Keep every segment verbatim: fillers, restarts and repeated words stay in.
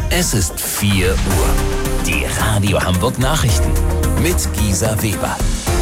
Es ist vier Uhr. Die Radio Hamburg Nachrichten mit Gisa Weber.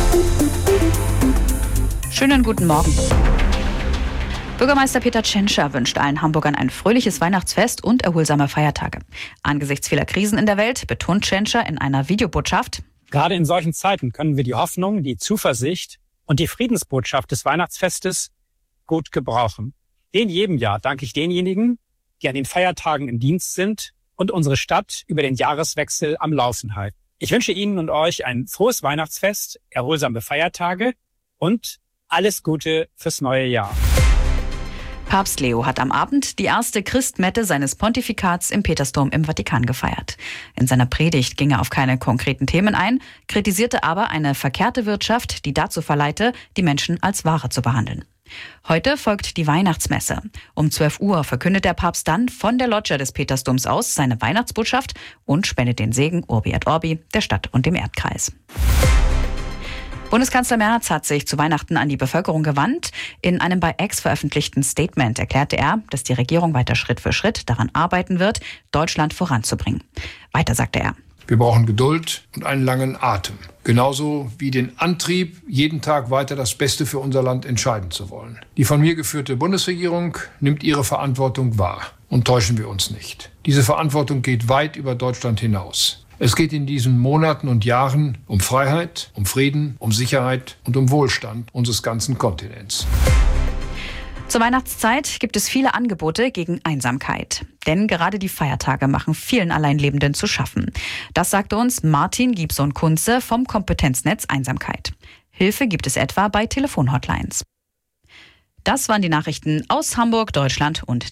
Schönen guten Morgen. Bürgermeister Peter Tschentscher wünscht allen Hamburgern ein fröhliches Weihnachtsfest und erholsame Feiertage. Angesichts vieler Krisen in der Welt betont Tschentscher in einer Videobotschaft: Gerade in solchen Zeiten können wir die Hoffnung, die Zuversicht und die Friedensbotschaft des Weihnachtsfestes gut gebrauchen. In jedem Jahr danke ich denjenigen, die an den Feiertagen im Dienst sind und unsere Stadt über den Jahreswechsel am Laufen halten. Ich wünsche Ihnen und euch ein frohes Weihnachtsfest, erholsame Feiertage und alles Gute fürs neue Jahr. Papst Leo hat am Abend die erste Christmette seines Pontifikats im Petersdom im Vatikan gefeiert. In seiner Predigt ging er auf keine konkreten Themen ein, kritisierte aber eine verkehrte Wirtschaft, die dazu verleite, die Menschen als Ware zu behandeln. Heute folgt die Weihnachtsmesse. Um zwölf Uhr verkündet der Papst dann von der Loggia des Petersdoms aus seine Weihnachtsbotschaft und spendet den Segen Urbi et Orbi der Stadt und dem Erdkreis. Bundeskanzler Merz hat sich zu Weihnachten an die Bevölkerung gewandt. In einem bei X veröffentlichten Statement erklärte er, dass die Regierung weiter Schritt für Schritt daran arbeiten wird, Deutschland voranzubringen. Weiter sagte er: Wir brauchen Geduld und einen langen Atem. Genauso wie den Antrieb, jeden Tag weiter das Beste für unser Land entscheiden zu wollen. Die von mir geführte Bundesregierung nimmt ihre Verantwortung wahr. Und täuschen wir uns nicht. Diese Verantwortung geht weit über Deutschland hinaus. Es geht in diesen Monaten und Jahren um Freiheit, um Frieden, um Sicherheit und um Wohlstand unseres ganzen Kontinents. Zur Weihnachtszeit gibt es viele Angebote gegen Einsamkeit. Denn gerade die Feiertage machen vielen Alleinlebenden zu schaffen. Das sagte uns Martin Gibson-Kunze vom Kompetenznetz Einsamkeit. Hilfe gibt es etwa bei Telefonhotlines. Das waren die Nachrichten aus Hamburg, Deutschland und